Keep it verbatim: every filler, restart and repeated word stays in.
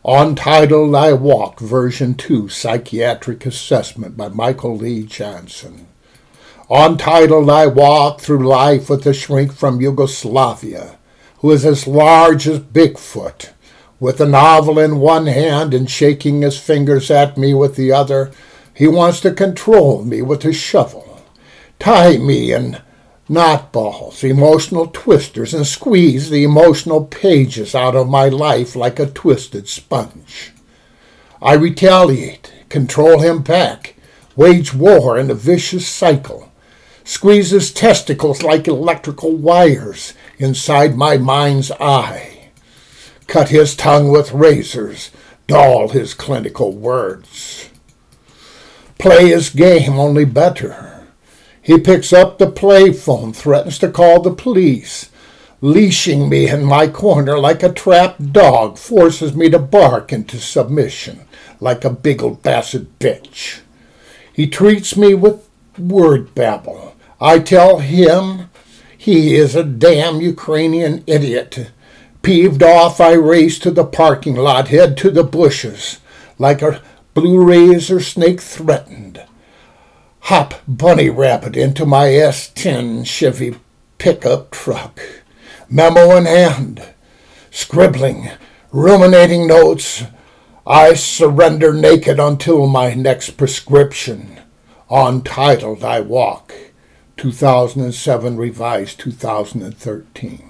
Untitled I Walk, Version two, Psychiatric Assessment by Michael Lee Johnson. Untitled I walk through life with a shrink from Yugoslavia, who is as large as Bigfoot, with a novel in one hand and shaking his fingers at me with the other. He wants to control me with a shovel, tie me in knot balls, emotional twisters, and squeeze the emotional pages out of my life like a twisted sponge. I retaliate, control him back, wage war in a vicious cycle, squeeze his testicles like electrical wires inside my mind's eye, cut his tongue with razors, dull his clinical words. Play his game, only better. He picks up the play phone, threatens to call the police, leashing me in my corner like a trapped dog, forces me to bark into submission like a big old basset bitch. He treats me with word babble. I tell him he is a damn Ukrainian idiot. Peeved off, I race to the parking lot, head to the bushes, like a blue razor snake threatened. Hop bunny rabbit into my S ten Chevy pickup truck, memo in hand, scribbling, ruminating notes. I surrender naked until my next prescription. Untitled I Walk, two thousand seven, revised two thousand thirteen.